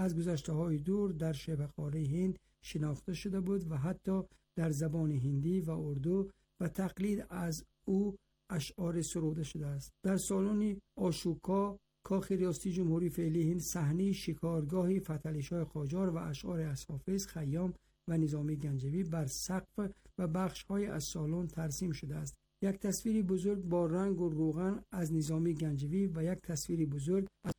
از گذشته‌های دور در شبه قاره هند شناخته شده بود و حتی در زبان هندی و اردو و تقلید از او اشعار سروده شده است. در سالن آشوکا کاخ ریاستی جمهوری فعلی هند صحنه شکارگاهی فتحعلی‌شاه قاجار و اشعار از حافظ، خیام و نظامی گنجوی بر سقف و بخش‌های از سالن ترسیم شده است. یک تصویر بزرگ با رنگ و روغن از نظامی گنجوی و یک تصویر بزرگ از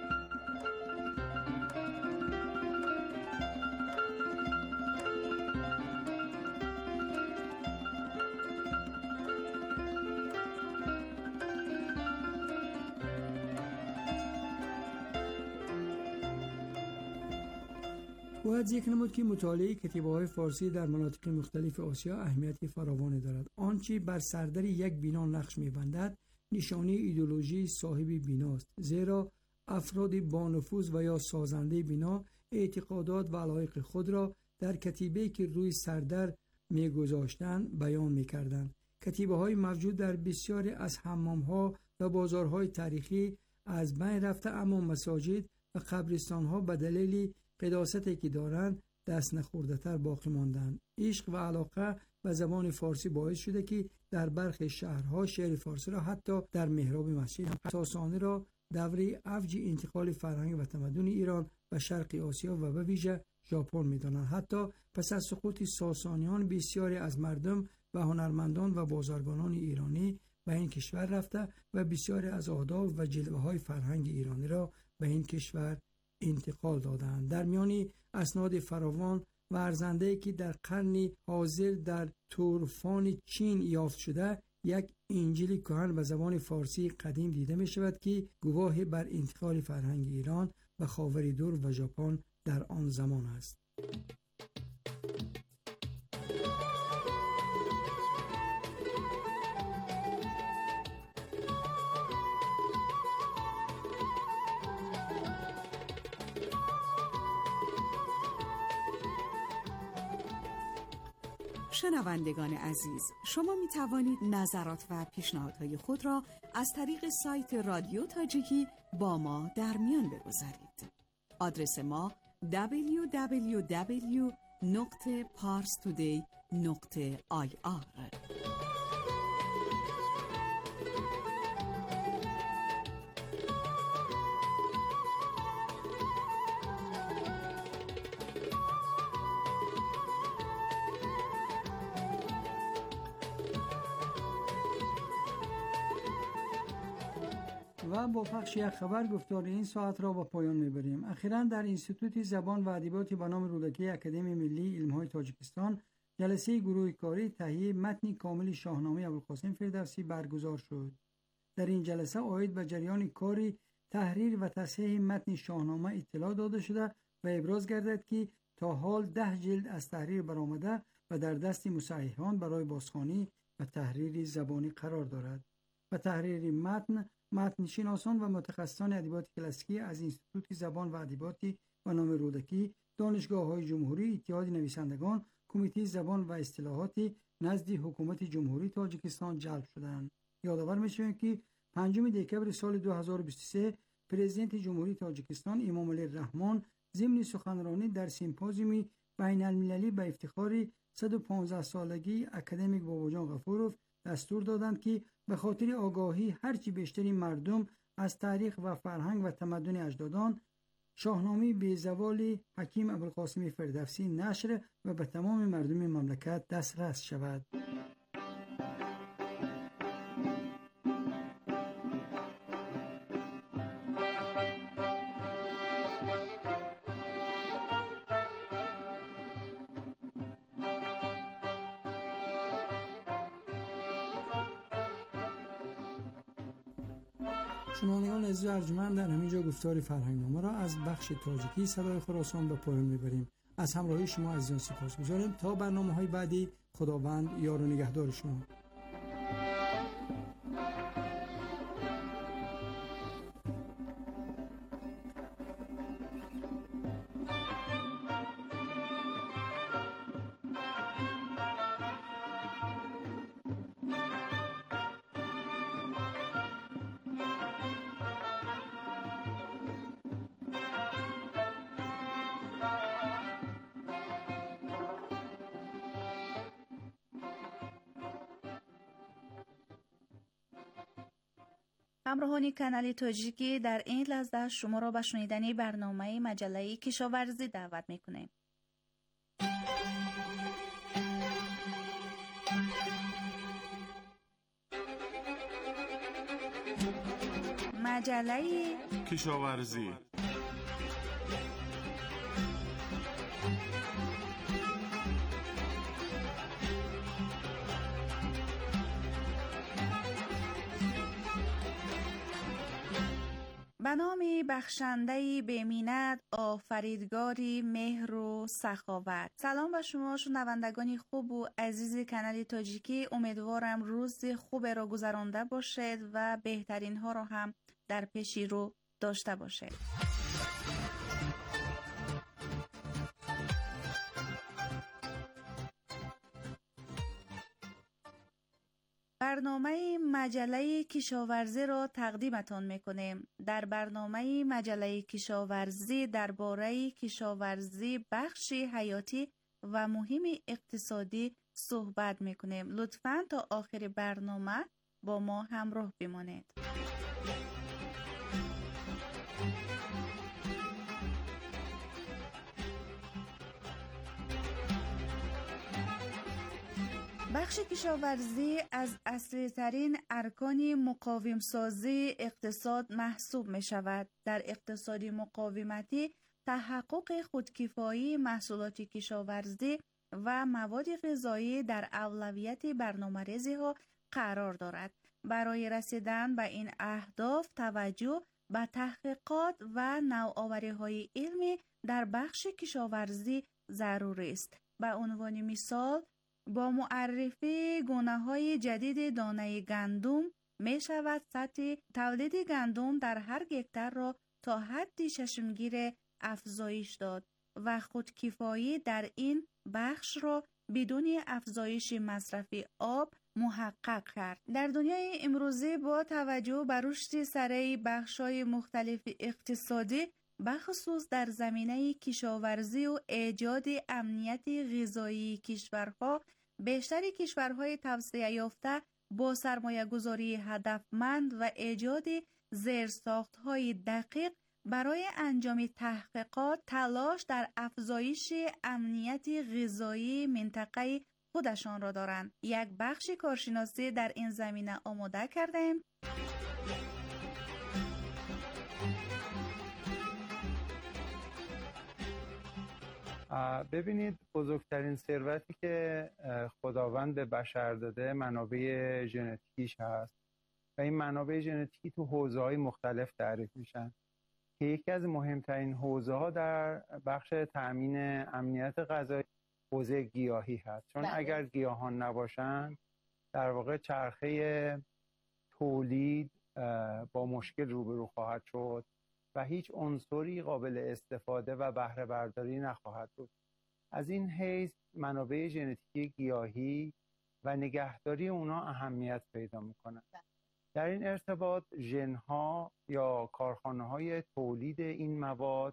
باید ذکر نمود که مطالعه کتیبه‌های فارسی در مناطق مختلف آسیا اهمیت فراوانی دارد. آنچه بر سردر یک بینا نقش می‌بندد نشانه ایدئولوژی صاحب بیناست، زیرا افراد با نفوذ و یا سازنده بینا اعتقادات و علایق خود را در کتیبه‌ای که روی سردر می‌گذاشتند بیان می‌کردند. کتیبه‌های موجود در بسیاری از حمام‌ها و بازارهای تاریخی از بین رفته، اما مساجد و قبرستان‌ها به دلیل قداستی که دارند دست نخورده‌تر باقی ماندند. عشق و علاقه به زبان فارسی باعث شده که در برخی شهرها شعر فارسی را حتی در محراب مسجد ساسانی را دوره اوج انتقال فرهنگ و تمدن ایران به شرق آسیا و به ویژه ژاپن می‌دانند. حتی پس از سقوط ساسانیان بسیاری از مردم و هنرمندان و بازرگانان ایرانی به این کشور رفته و بسیاری از آداب و جلوه‌های فرهنگ ایرانی را به این کشور انتقال دادند. در میان اسناد فراوان و ارزنده‌ای که در قرن حاضر در تورفان چین یافت شده، یک انجیل کهن به زبان فارسی قدیم دیده می شود که گواه بر انتقال فرهنگ ایران به خاور دور و ژاپن در آن زمان است. شنوندگان عزیز، شما می توانید نظرات و پیشنهادهای خود را از طریق سایت رادیو تاجیکی با ما در میان بگذارید. آدرس ما www.parstoday.ir. و با پخش یک خبر گفتار این ساعت را با پایان میبریم. اخیراً در انستیتوت زبان و ادبیات به نام رودکی اکادمی ملی علم‌های تاجیکستان جلسه گروه کاری تهیه متن کامل شاهنامه ابوالقاسم فردوسی برگزار شد. در این جلسه عاید به جریان کاری تحریر و تصحیح متن شاهنامه اطلاع داده شده و ابراز گردید که تا حال 10 جلد از تحریر برآمده و در دست مصححان برای بازخوانی و تحریر زبانی قرار دارد. و تحریر متن شناسان و متخصصان ادبیات کلاسیکی از انستیتوت زبان و ادبیات به نام رودکی، دانشگاه‌های جمهوری، اتحاد نویسندگان، کمیته زبان و اصطلاحات نزد حکومت جمهوری تاجیکستان جلب شدند. یادآور می‌شویم که 5 دکبر سال 2023 پرزیدنت جمهوری تاجیکستان امام علی الرحمن ضمن سخنرانی در سمپوزیوم بین‌المللی به افتخار 115 سالگی اکادمیک باباجان غفورov دستور دادند که به خاطر آگاهی هرچی بیشتری مردم از تاریخ و فرهنگ و تمدن اجدادان، شاهنامه به زوال حکیم ابوالقاسم فردوسی نشر و به تمام مردم مملکت دسترس شود. شنوندگان عزیز و ارجمند، در همینجا گفتار فرهنگنامه را از بخش تاجیکی صدای خراسان به پایان میبریم. از همراهی شما عزیزان سپاسگزاریم. تا برنامه‌های بعدی، خداوند یار و نگهدار شما. همراهان کانال تاجیکی، در این لحظه شما را به شنیدن برنامه مجله کشاورزی دعوت می‌کنیم. مجله کشاورزی. به نام بخشنده بی‌منت، آفریدگاری مهر و سخاوت. سلام به شما شنوندگان خوب و عزیز کانال تاجیکی. امیدوارم روز خوب را گذرانده باشید و بهترین ها را هم در پیش رو داشته باشید. برنامه مجله کشاورزی را تقدیمتان میکنیم. در برنامه مجله کشاورزی درباره کشاورزی بخشی حیاتی و مهم اقتصادی صحبت میکنیم. لطفاً تا آخر برنامه با ما همراه بمانید. بخش کشاورزی از اصلی ترین ارکان مقاوم سازی اقتصاد محسوب می شود. در اقتصاد مقاومتی تحقق خودکفایی محصولات کشاورزی و مواد غذایی در اولویت برنامه‌ریزی ها قرار دارد. برای رسیدن به این اهداف توجه به تحقیقات و نوآوری های علمی در بخش کشاورزی ضروری است. به عنوان مثال با معرفی گونه‌های جدید دانه گندم می شود سطح تولید گندم در هر هکتار را تا حد چشمگیر افزایش داد و خودکفایی در این بخش را بدون افزایش مصرف آب محقق کرد. در دنیای امروزی با توجه به رشد سریع بخش‌های مختلف اقتصادی بخصوص در زمینه کشاورزی و ایجاد امنیت غذایی کشورها، بیشتر کشورهای توسعه یافته با سرمایه گذاری هدفمند و ایجاد زیرساخت‌های دقیق برای انجام تحقیقات تلاش در افزایش امنیت غذایی منطقه خودشان را دارند. یک بخش کارشناسی در این زمینه آماده کردیم. ببینید، بزرگترین ثروتی که خداوند به بشر داده منابع ژنتیکیش هست و این منابع ژنتیکی تو حوزه‌های مختلف تعریف میشن که یکی از مهمترین حوزه‌ها در بخش تأمین امنیت غذایی حوزه گیاهی هست. چون اگر گیاهان نباشن در واقع چرخه تولید با مشکل روبرو خواهد شد و هیچ عنصری قابل استفاده و بهره برداری نخواهد بود. از این حیث منابع ژنتیکی گیاهی و نگهداری اونا اهمیت پیدا میکنن. در این ارتباط ژن‌ها یا کارخانه‌های تولید این مواد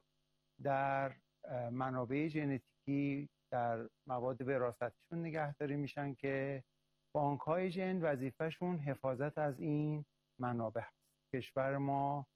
در منابع ژنتیکی در مواد وراثتیشون نگهداری میشن که بانک‌های ژن وظیفه‌شون حفاظت از این منابع هست. کشور ما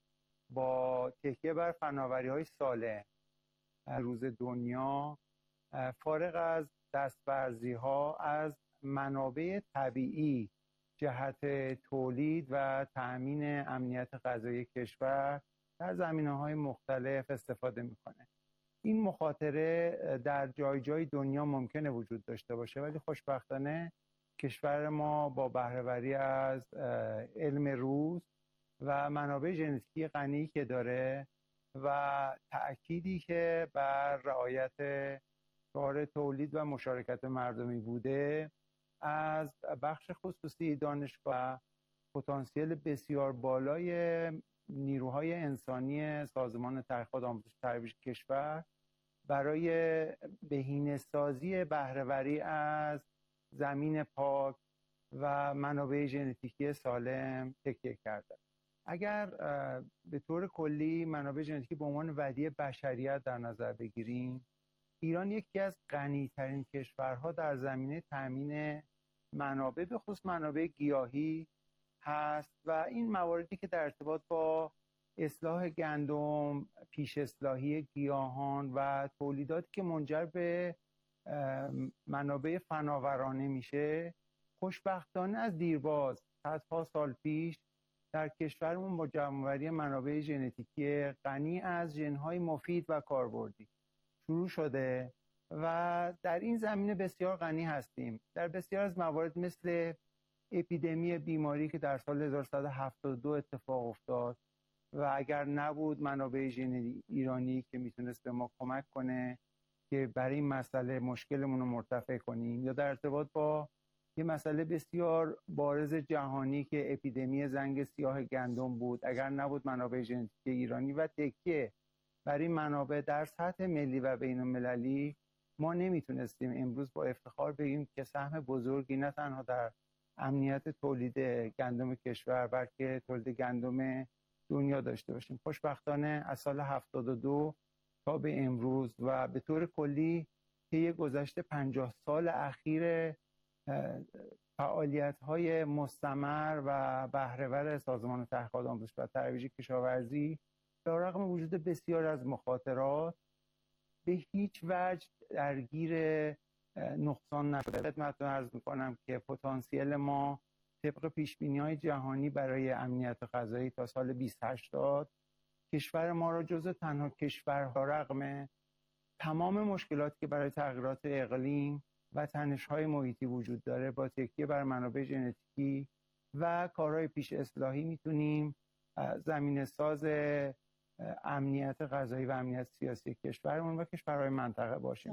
با تکیه بر فناوری‌های سالم روز دنیا فارغ از دستورزی‌ها از منابع طبیعی جهت تولید و تأمین امنیت غذایی کشور در زمینه‌های مختلف استفاده می‌کنه. این مخاطره در جای جای دنیا ممکنه وجود داشته باشه، ولی خوشبختانه کشور ما با بهره‌وری از علم روز و منابع ژنتیکی غنی که داره و تأکیدی که بر رعایت شعار تولید و مشارکت مردمی بوده، از بخش خصوصی دانشگاه پتانسیل بسیار بالای نیروهای انسانی سازمان تحقیقات آموزش تربیت کشور برای بهینه‌سازی بهره‌وری از زمین پاک و منابع ژنتیکی سالم تکیه کرده. اگر به طور کلی منابع ژنتیکی به عنوان ودیعه بشریت در نظر بگیریم، ایران یکی از غنی‌ترین کشورها در زمینه تامین منابع به خصوص منابع گیاهی هست و این مواردی که در ارتباط با اصلاح گندم، پیش اصلاحی گیاهان و تولیداتی که منجر به منابع فناورانه میشه، خوشبختانه از دیرباز صدها سال پیش در کشورمون با جمع‌آوری منابع ژنتیکی غنی از ژن‌های مفید و کاربردی شروع شده و در این زمینه بسیار غنی هستیم. در بسیار از موارد مثل اپیدمی بیماری که در سال 1172 اتفاق افتاد و اگر نبود منابع ژنی ایرانی که میتونست به ما کمک کنه که برای این مسئله مشکلمون رو مرتفع کنیم، یا در ارتباط با یه مسئله بسیار بارز جهانی که اپیدمی زنگ سیاه گندم بود، اگر نبود منابع ژنتیکی ایرانی و تکیه برای منابع در سطح ملی و بین المللی، ما نمیتونستیم امروز با افتخار بگیم که سهم بزرگی نه تنها در امنیت تولید گندم کشور بلکه تولید گندم دنیا داشته باشیم. خوشبختانه از سال 72 تا به امروز و به طور کلی طی گذشته 50 سال اخیر فعالیت‌های مستمر و بهره‌ور سازمان تحقیقات آموزش و ترویج کشاورزی به رغم وجود بسیار از مخاطرات به هیچ وجه درگیر نقصان نشده. خدمتتون عرض می‌کنم که پتانسیل ما طبق پیش‌بینی‌های جهانی برای امنیت غذایی تا سال 2080 کشور ما را جزو تنها کشورها رغم تمام مشکلاتی که برای تغییرات اقلیم و تنش‌های محیطی وجود داره با تکیه بر منابع ژنتیکی و کارهای پیش اصلاحی میتونیم زمینه ساز امنیت غذایی و امنیت سیاسی کشورمون و کشورهای منطقه باشیم.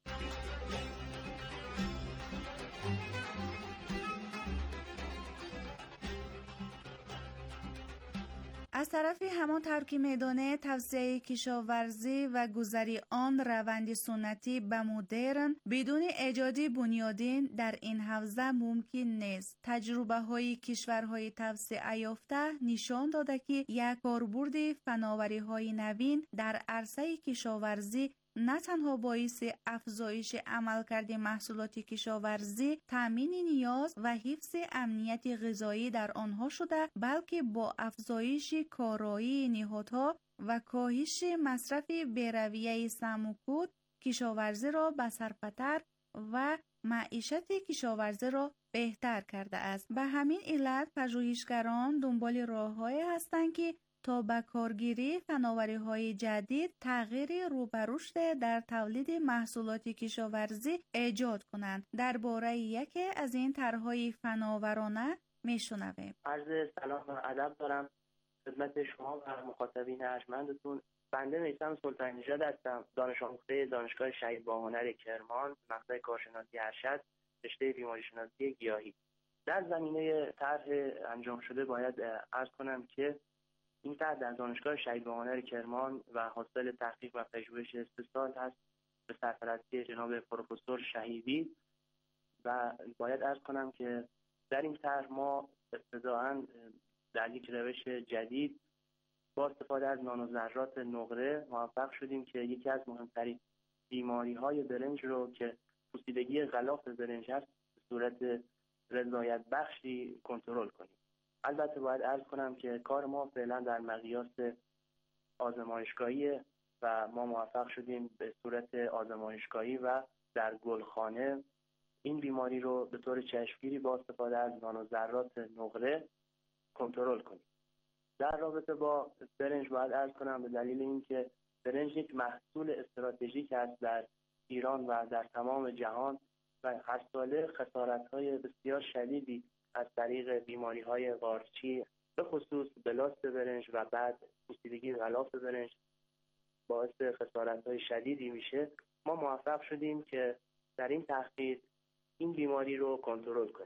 از طرفی همان ترک میدانه توسعه کشاورزی و گذری آن روند سنتی به مدرن بدون ایجاد بنیادین در این حوزه ممکن نیست. تجربه های کشورهای توسعه یافته نشان داده که یک کاربرد فناوری های نوین در عرصه کشاورزی نه تنها باعث افزایش عملکرد محصولات کشاورزی، تامین نیاز و حفظ امنیت غذایی در آنها شده، بلکه با افزایش کارایی نهادها و کاهش مصرف بی‌رویه سم و کود کشاورزی را بسرپتر و معیشت کشاورزی را بهتر کرده است. به همین علت پژوهشگران دنبال راه‌هایی هستند که تا به کارگیری فناوری‌های جدید تغییر رو به رشد در تولید محصولات کشاورزی ایجاد کنند. درباره یکی از این طرح‌های فناورانه میشنویم. عرض سلام و ادب دارم خدمت شما و مخاطبین ارجمندتون. بنده میثم سلطان نژاد هستم، دانش آموخته دانشگاه شهید باهنر کرمان، مقطع کارشناسی ارشد، رشته بیماری شناسی گیاهی. در زمینه طرح انجام شده باید عرض کنم که این طرح در دانشگاه شهید باهنر کرمان و حاصل تحقیق و پژوهش 3 سال هست به سرپرستی جناب پروفسور شهیدی و باید عرض کنم که در این طرح ما ابتداءً در یک روش جدید با استفاده از نانوذرات نقره موفق شدیم که یکی از مهمترین بیماری‌های برنج رو که پوسیدگی غلاف برنج هست به صورت رضایت بخشی کنترل کنیم. البته باید عرض کنم که کار ما فعلا در مقیاس آزمایشگاهی و ما موفق شدیم به صورت آزمایشگاهی و در گلخانه این بیماری رو به طور چشمگیری با استفاده از نانوذرات نقره کنترل کنیم. در رابطه با برنج باید عرض کنم به دلیل اینکه برنج یک محصول استراتژیک است در ایران و در تمام جهان و هر ساله خسارت‌های بسیار شدیدی از طریق بیماری‌های قارچی به خصوص بلاست برنج و بعد پوسیدگی غلاف برنج باعث خسارت‌های شدیدی میشه. ما موفق شدیم که در این تحقیق این بیماری رو کنترل کنیم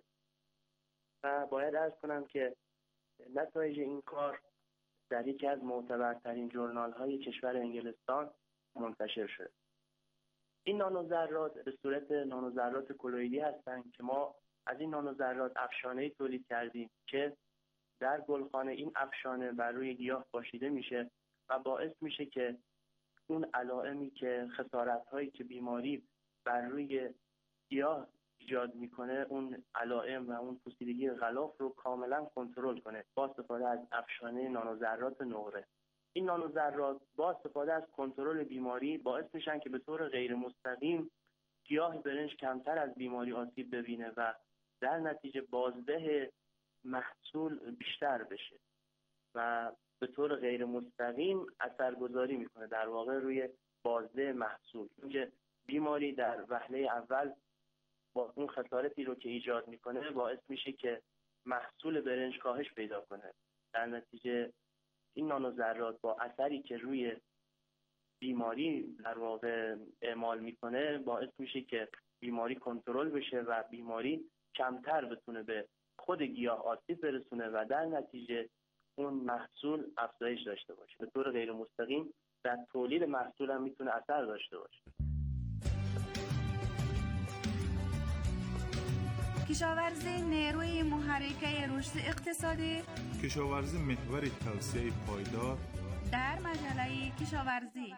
و باید عرض کنم که نتایج این کار در یکی از معتبرترین ژورنال‌های کشور انگلستان منتشر شد. این نانوذرات به صورت نانوذرات کلویدی هستند که ما از این نانوذرات افشانه‌ای تولید کردیم که در گلخانه این افشانه بر روی گیاه پاشیده میشه و باعث میشه که اون علائمی که خسارت‌هایی که بیماری بر روی گیاه ایجاد میکنه اون علائم و اون پوسیدگی غلاف رو کاملا کنترل کنه با استفاده از افشانه نانوذرات نقره. این نانوذرات با استفاده از کنترل بیماری باعث میشن که به طور غیر مستقیم گیاه برنج کمتر از بیماری آسیب ببینه و در نتیجه بازده محصول بیشتر بشه و به طور غیر مستقیم اثرگذاری میکنه در واقع روی بازده محصول. اینکه بیماری در وهله اول با اون خسارتی رو که ایجاد میکنه باعث میشه که محصول برنج کاهش پیدا کنه. در نتیجه این نانوذرات با اثری که روی بیماری در واقع اعمال میکنه باعث میشه که بیماری کنترل بشه و بیماری کمتر بتونه به خود گیاه آسیب برسونه و در نتیجه اون محصول افزایش داشته باشه. به طور غیر مستقیم در تولید محصول هم میتونه اثر داشته باشه. کشاورزی نیروی محرکه رشد اقتصادی، کشاورزی محور توسعه پایدار در مجله کشاورزی.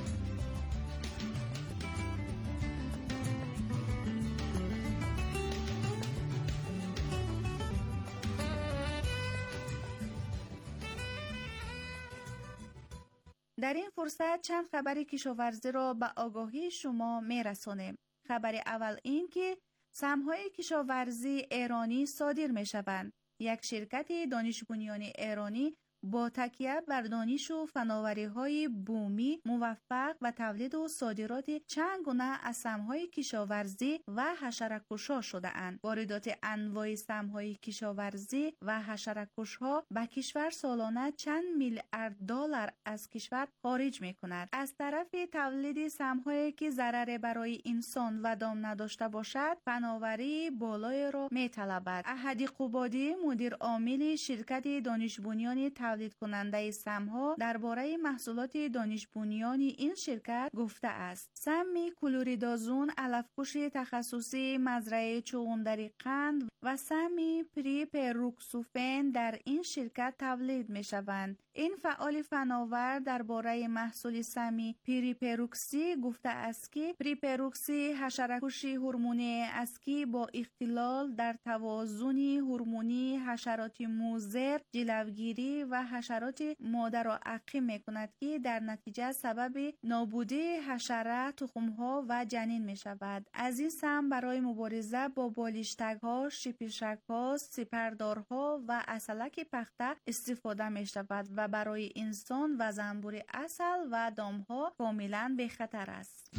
در این فرصت چند خبر کشاورزی را به آگاهی شما میرسانیم. خبر اول این که سهم‌های کشاورزی ایرانی صادر می‌شوند. یک شرکت دانش بنیانی ایرانی با تکیه بر دانش و فناوری‌های بومی موفق و تولید و صادرات چند گونه از سهم‌های کشاورزی و حشره‌کش‌ها شده‌اند. واردات انواع سهم‌های کشاورزی و حشره‌کش‌ها به کشور سالانه چند میلیارد دلار از کشور خارج می‌کند. از طرف تولید سهم‌هایی که ضرر برای انسان و دام نداشته باشد، فناوری بالای را می‌طلبد. احدی قبادی مدیر عامل شرکت دانش بنیانی تولید کننده سمها درباره محصولات دانش بنیانی این شرکت گفته است: سم کلوریدازون علفکش تخصصی مزرعه چغندری قند و سم پریپروکسوفن در این شرکت تولید می شوند. این فعال فناور درباره محصول سم پریپروکسی گفته است که پریپروکسی حشره‌کش هورمونی است که با اختلال در توازن هورمونی حشرات مضر جلوگیری و حشرات مادر را عقیم می کند که در نتیجه سبب نابودی حشره، تخمها و جنین می شود. از این سم برای مبارزه با بالشتک‌ها، شپشک‌ها، سپردارها و عسلک پخته استفاده می شود و برای انسان و زنبور عسل و دامها کاملا بی خطر است.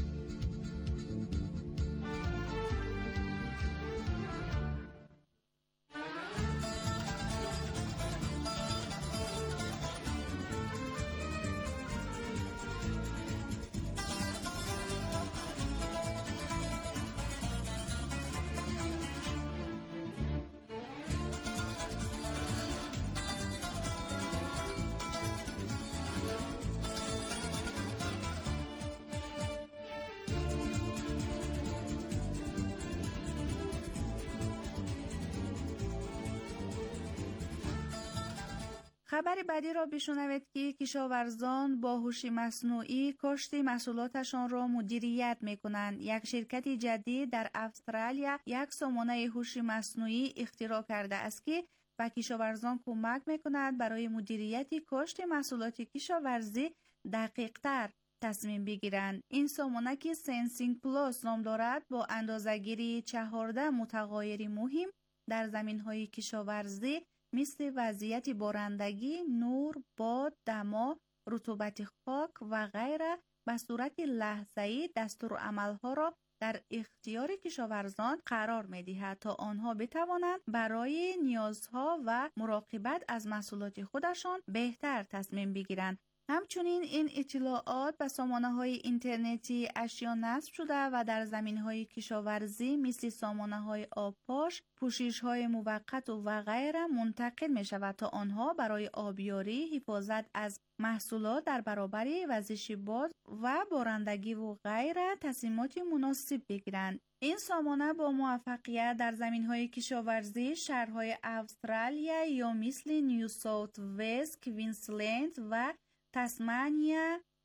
خبر بعدی را بشنوید که کشاورزان با هوش مصنوعی کاشت محصولاتشان را مدیریت می‌کنند. یک شرکت جدید در استرالیا یک سامانه هوش مصنوعی اختراع کرده است که به کشاورزان کمک می‌کند برای مدیریت کاشت محصولات کشاورزی دقیق‌تر تصمیم بگیرند. این سامانه که سنسینگ پلاس نام دارد با اندازه‌گیری 14 متغیر مهم در زمین‌های کشاورزی مثل وضعیت بارندگی، نور، باد، دما، رطوبت خاک و غیره به صورت لحظه‌ای دستورالعمل‌ها را در اختیار کشاورزان قرار می‌دهد تا آنها بتوانند برای نیازها و مراقبت از محصولات خودشان بهتر تصمیم بگیرند. همچنین این اطلاعات به سامانه‌های اینترنتی اشیا نصب شده و در زمینه‌های کشاورزی مثل سامانه‌های آبپاش، پوشش‌های موقت و غیره منتقل می‌شود تا آنها برای آبیاری، حفاظت از محصولات در برابر وزش باد و بارندگی و غیره تصمیمات مناسب بگیرند. این سامانه با موفقیت در زمین‌های کشاورزی شهرهای استرالیا یا مثل نیو ساوت ولز، کوینزلند و تسمانیا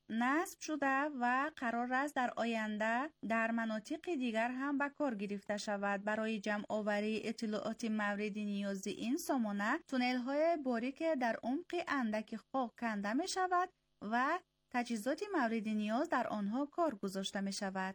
نصب شده و قرار است در آینده در مناطق دیگر هم به کار گرفته شود. برای جمع آوری اطلاعات مورد نیاز این سامانه، تونل‌های باریک در عمق اندک خاک کنده می شود و تجهیزات مورد نیاز در آنها کار گذاشته می شود.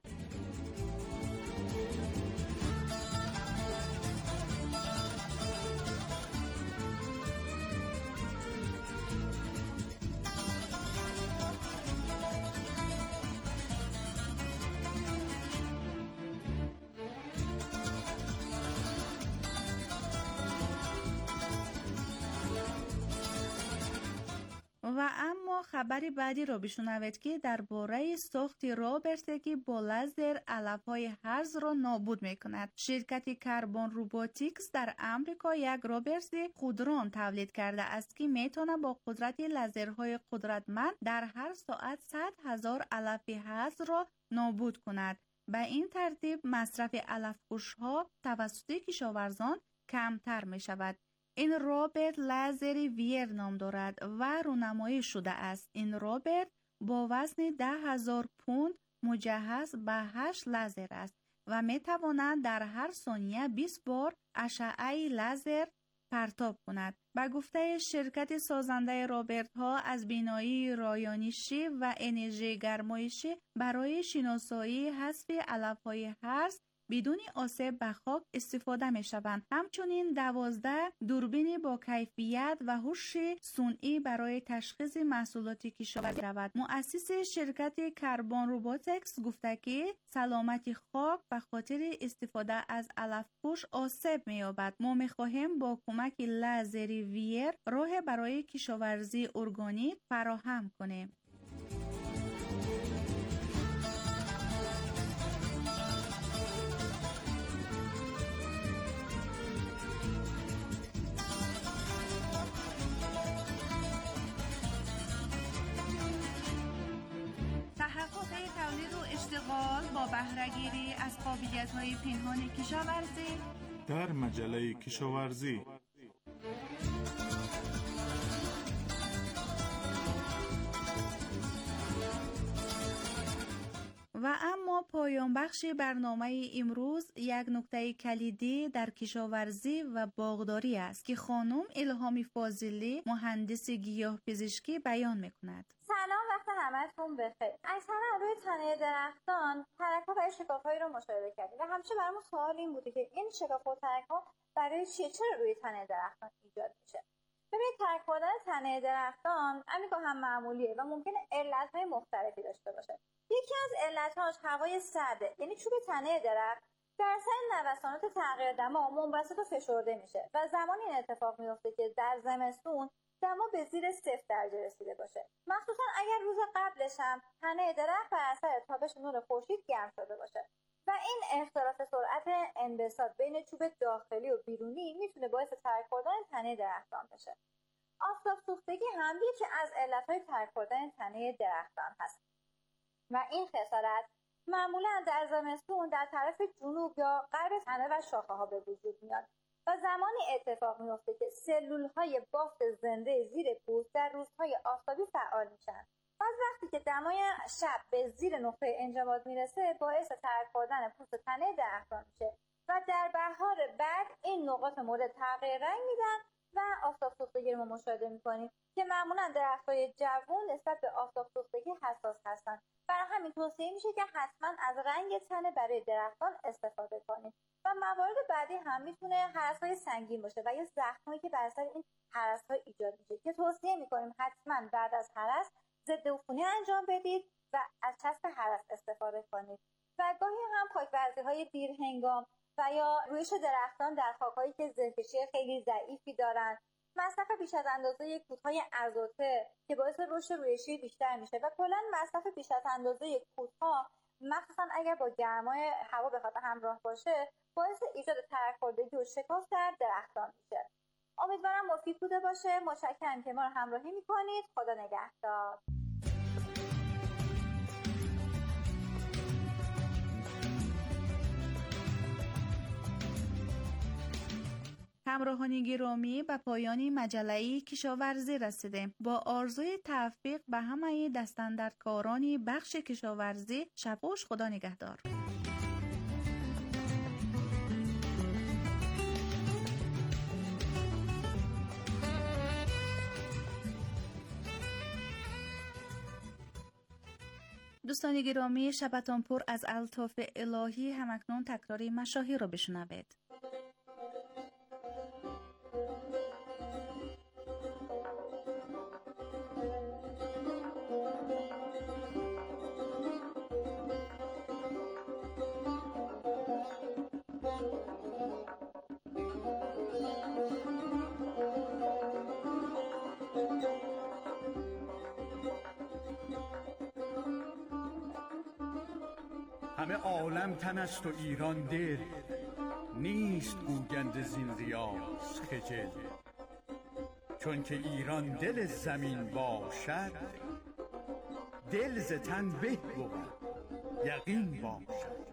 و اما خبری بعدی را بشنوید که درباره ساخت رابرت که با لزر علف‌های هرز را نابود می‌کند. شرکت کربن روباتیکس در آمریکا یک رابرت خودران تولید کرده است که می‌تواند با قدرت لزرهای قدرتمند در هر ساعت 100,000 علف هرز را نابود کند. به این ترتیب مصرف علف‌کش‌ها توسط کشاورزان کمتر می‌شود. این رابرت لزر ویر نام دارد و رونمایی شده است. این رابرت با وزن 10,000 پوند مجهز به 8 لزر است و می تواند در هر ثانیه 20 بار اشعه لزر پرتاب کند. به گفته شرکت سازنده رابرت ها از بینایی رایانشی و انرژی گرمایشی برای شناسایی حذف علف‌های هرز بدون آسیب به خاک استفاده می شوند. همچنین 12 دوربین با کیفیت و هوش صنعی برای تشخیص محصولات کشاورزی رود. مؤسس شرکت کربن روباتیکس گفته که سلامت خاک به خاطر استفاده از علف‌کش آسیب می یابد. ما می خواهیم با کمک لزر ویر راه برای کشاورزی ارگانیک فراهم کنیم. تولید و اشتغال با بهره‌گیری از قابلیت‌های پنهان کشاورزی در مجله کشاورزی. و اما پایان بخش برنامه امروز یک نکته کلیدی در کشاورزی و باغداری است که خانم الهامی فاضلی مهندس گیاه‌پزشکی بیان می‌کند. سلام، وقت همتون بخیر. اکثرا روی تنه درختان ترک‌ها و شکاف‌هایی رو مشاهده کردیم و همیشه برامون سوال این بوده که این شکاف‌ها و ترک‌ها برای چیه؟ چرا روی تنه درختان ایجاد میشه؟ ببینید، ترک خوردن تنه درختان هم معمولیه و ممکنه علت‌های مختلفی داشته باشه. یکی از علت‌هاش هوای سرده، یعنی چوب تنه درخت در اثر نوسانات تغییر دما منبسط و فشرده میشه و زمانی این اتفاق میفته که در زمستون دما به زیر 0 درجه رسیده باشه. مخصوصا اگر روز قبلش هم تنه درخت بر اثر تابش نور خورشید گرم شده باشه و این اختلاف سرعت انبساط بین چوب داخلی و بیرونی میتونه باعث ترک خوردن تنه درختان بشه. آفتاب سوختگی هم یکی از علت‌های ترک خوردن تنه درختان هست و این خسارت معمولا در زمستون در طرف جنوب یا غرب تنه و شاخه‌ها به وجود میاد و زمانی اتفاق میفته که سلول‌های بافت زنده زیر پوست در روزهای آفتابی فعال میشن. از وقتی که دمای شب به زیر نقطه انجماد میرسه باعث ترک خوردن پوست تنه درختان میشه و در بهار بعد این نقاط مورد تغییر رنگ میدن و آفتاب سوختگی رو مشاهده میکنیم که معمولا درخت‌های جوان نسبت به آفتاب سوختگی حساس هستن. برای همین توصیه میشه که حتما از رنگ تنه برای درختان استفاده کنید. و موارد بعدی هم میتونه هرس‌های سنگین باشه و یا زخمایی که بر اثر این هرس‌ها ایجاد میشه که توصیه میکنیم حتما بعد از هرس ضد عفونی انجام بدید و از چسب هرس استفاده کنید. و گاهی هم پاک‌ورزی‌های دیر هنگام و یا رویش درختان در خاک‌هایی که زرکشی خیلی ضعیفی دارن، مصرف بیش از اندازه کودهای آزوته که باعث رشد رویشی بیشتر میشه و کلا مصرف بیش از اندازه کودها مخصوصا اگر با گرمای هوا بخواد همراه باشه باعث ایجاد ترک خوردگی و شکاف در درختان میشه. امیدوارم مفید بوده باشه. متشکرم که ما رو همراهی میکنید. خدا نگهدار. همراهان گرامی، به پایان مجله کشاورزی رسیدیم. با آرزوی توفیق به همه دستاندرکاران بخش کشاورزی، شب خوش، خدا نگهدار. دوستان گرامی، شبتان پر از الطاف الهی. همکنون تکراری مشاهیر را بشنوید. همه عالم تن است و ایران دل، نیست گوگند زین ریاض خجل. چون که ایران دل زمین باشد، دل ز تن به بود یقین باشد.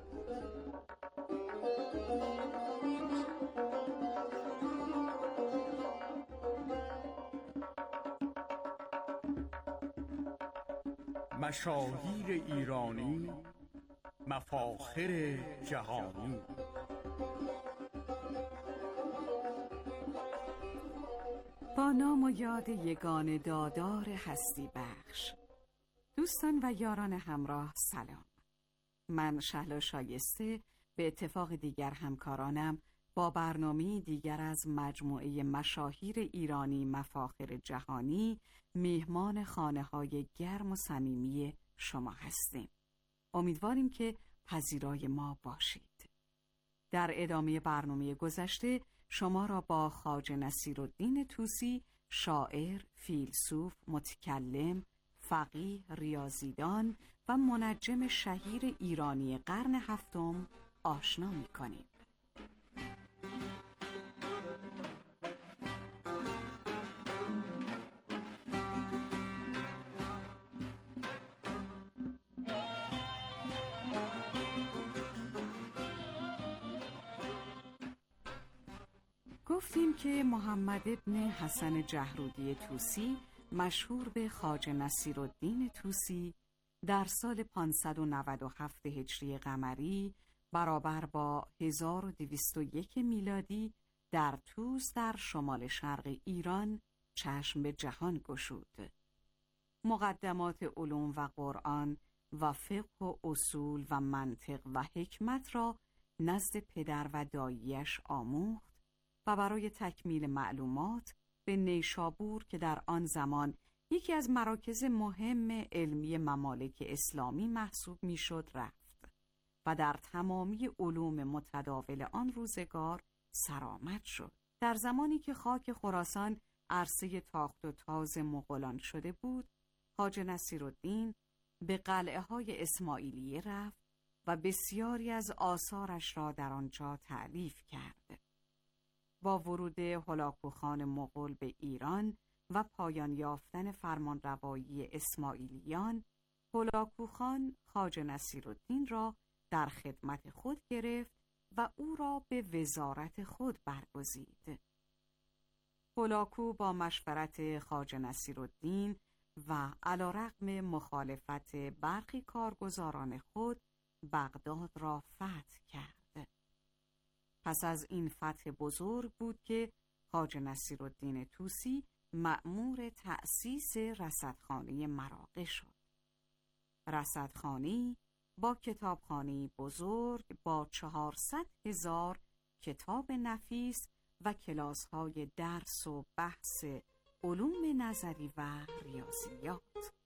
مشاهیر ایرانی، مفاخر جهانی. با نام و یاد یگان دادار هستی بخش. دوستان و یاران همراه سلام. من شهلا شایسته به اتفاق دیگر همکارانم با برنامه دیگر از مجموعه مشاهیر ایرانی مفاخر جهانی میهمان خانه‌های گرم و صمیمی شما هستیم. امیدواریم که پذیرای ما باشید. در ادامه برنامه گذشته شما را با خواجه نصیرالدین طوسی، شاعر، فیلسوف، متکلم، فقیه، ریاضیدان و منجم شهیر ایرانی قرن هفتم آشنا می‌کنیم. گفتیم که محمد ابن حسن جهرودی طوسی، مشهور به خواجه نصیرالدین طوسی، در سال 597 هجری قمری برابر با 1201 میلادی در طوس در شمال شرق ایران چشم به جهان گشود. مقدمات علوم و قرآن و فقه و اصول و منطق و حکمت را نزد پدر و داییش آموخت و برای تکمیل معلومات به نیشابور که در آن زمان یکی از مراکز مهم علمی ممالک اسلامی محسوب میشد رفت و در تمامی علوم متداول آن روزگار سرآمد شد. در زمانی که خاک خراسان عرصه تاخت و تاز مغولان شده بود، خواجه نصیرالدین به قلعه های اسماعیلیه رفت و بسیاری از آثارش را در آنجا تألیف کرد. با ورود هلاکوخان مغول به ایران و پایان یافتن فرمانروایی اسماعیلیان، هلاکوخان خواجه نصیرالدین را در خدمت خود گرفت و او را به وزارت خود برگزید. هلاکو با مشورت خواجه نصیرالدین و علیرغم مخالفت برخی کارگزاران خود بغداد را فتح کرد. پس از این فتح بزرگ بود که خواجه نصیرالدین طوسی مأمور تأسیس رصدخانه مراغه شد. رصدخانه‌ای با کتابخانه‌ای بزرگ با 400,000 کتاب نفیس و کلاس‌های درس و بحث علوم نظری و ریاضیات.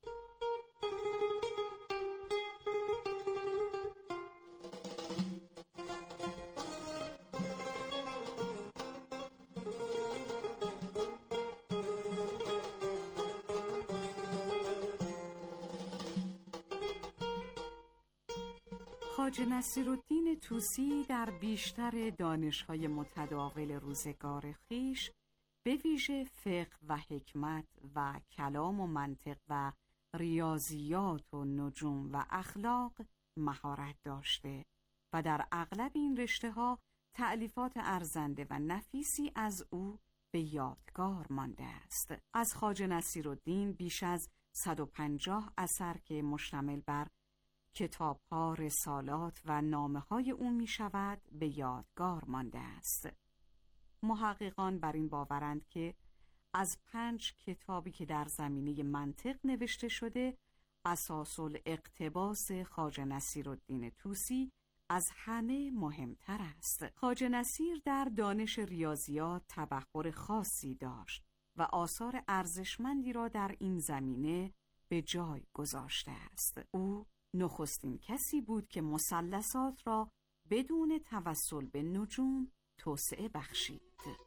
خواجه نصیرالدین طوسی در بیشتر دانش‌های متداول روزگار خویش به ویژه فقه و حکمت و کلام و منطق و ریاضیات و نجوم و اخلاق مهارت داشته و در اغلب این رشته‌ها تألیفات ارزنده و نفیسی از او به یادگار مانده است. از خواجه نصیرالدین بیش از 150 اثر که مشتمل بر کتاب‌ها، رسالات و نامه‌های او می‌شود به یادگار مانده است. محققان بر این باورند که از 5 کتابی که در زمینه منطق نوشته شده، اساس الاقتباس خواجه نصیرالدین طوسی از همه مهمتر است. خواجه نصیر در دانش ریاضیات تبحر خاصی داشت و آثار ارزشمندی را در این زمینه به جای گذاشته است. او نخستین کسی بود که مثلثات را بدون توسل به نجوم توسعه بخشید.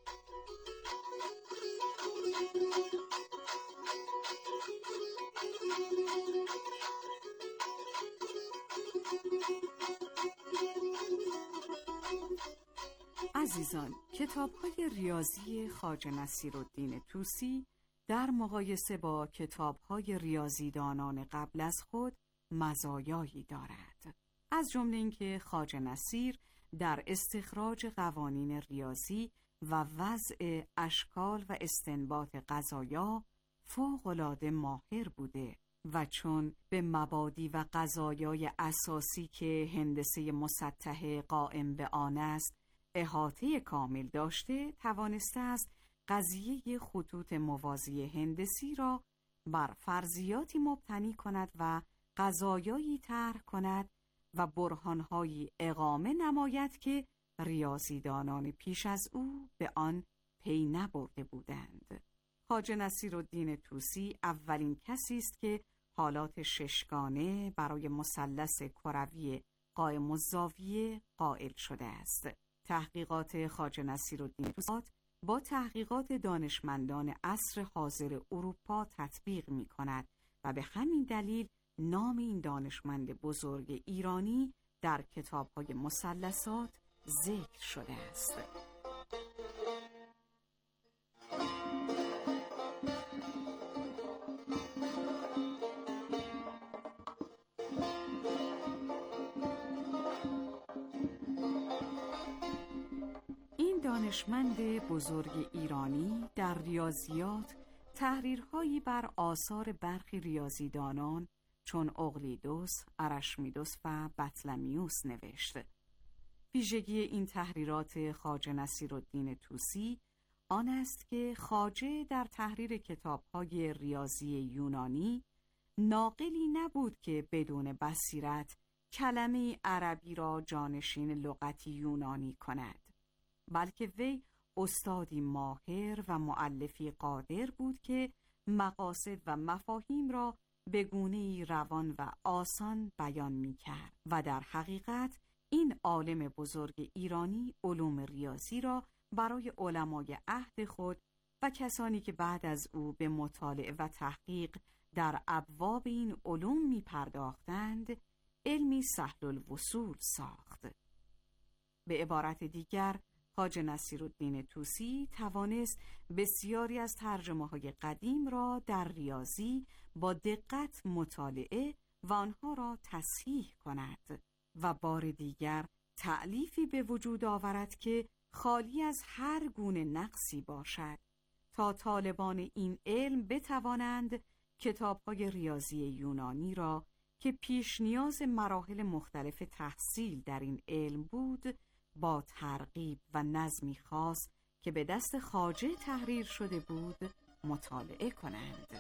عزیزان، کتاب‌های ریاضی خواجه نصیرالدین طوسی در مقایسه با کتاب‌های ریاضیدانان قبل از خود مزایایی دارد. از جمله اینکه خواجه نصیر در استخراج قوانین ریاضی و وضع اشکال و استنباط قضایا فوق‌العاده ماهر بوده و چون به مبادی و قضایای اساسی که هندسه مسطحه قائم به آن است احاطه کامل داشته، توانسته است قضیه خطوط موازی هندسی را بر فرضیاتی مبتنی کند و قضایایی طرح کند و برهانهایی اقامه نماید که ریاضیدانان پیش از او به آن پی نبرده بودند. خواجه نصیرالدین طوسی اولین کسی است که حالات ششگانه برای مثلث کروی قائم الزاویه قائل شده است. تحقیقات خواجه نصیرالدین طوسی با تحقیقات دانشمندان عصر حاضر اروپا تطبیق می کند و به همین دلیل نام این دانشمند بزرگ ایرانی در کتاب‌های مثلثات ذکر شده است. دانشمند بزرگ ایرانی در ریاضیات تحریرهایی بر آثار برخی ریاضیدانان چون اقلیدس، ارشمیدس و بطلمیوس نوشت. ویژگی این تحریرات خواجه نصیرالدین طوسی آن است که خواجه در تحریر کتاب‌های ریاضی یونانی ناقلی نبود که بدون بصیرت کلمه عربی را جانشین لغتی یونانی کند، بلکه وی استادی ماهر و مؤلفی قادر بود که مقاصد و مفاهیم را به گونه‌ای روان و آسان بیان می‌کرد و در حقیقت این عالم بزرگ ایرانی علوم ریاضی را برای علمای عهد خود و کسانی که بعد از او به مطالعه و تحقیق در ابواب این علوم می‌پرداختند علمی سهل الوصول ساخت. به عبارت دیگر خواجه نصیرالدین طوسی توانست بسیاری از ترجمه‌های قدیم را در ریاضی با دقت مطالعه و آنها را تصحیح کند و بار دیگر تألیفی به وجود آورد که خالی از هر گونه نقصی باشد تا طالبان این علم بتوانند کتاب‌های ریاضی یونانی را که پیش نیاز مراحل مختلف تحصیل در این علم بود با ترغیب و نظمی خاص که به دست خواجه تحریر شده بود مطالعه کنند.